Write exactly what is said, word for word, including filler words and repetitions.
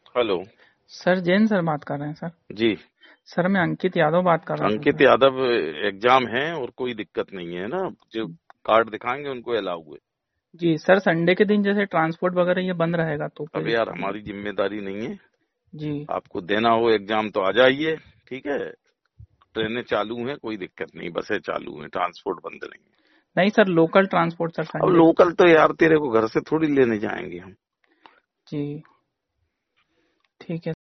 Hello sir, Jain sir बात कर रहे हैं सर। जी। सर मैं अंकित यादव बात कर रहा था अंकित सर। यादव, एग्जाम है और कोई दिक्कत नहीं है ना, जो कार्ड दिखाएंगे उनको अलाउ हुए। जी सर, संडे के दिन जैसे ट्रांसपोर्ट वगैरह ये बंद रहेगा तो अब फिर। यार हमारी जिम्मेदारी नहीं है, जी आपको देना हो एग्जाम तो आ जाइए, ठीक है। ट्रेनें चालू हैं, कोई दिक्कत नहीं, बसें चालू हैं, ट्रांसपोर्ट बंद नहीं है। नहीं सर, लोकल ट्रांसपोर्ट सर अब संडे। लोकल तो यार तेरे को घर से थोड़ी लेने जाएंगे हम। जी ठीक है।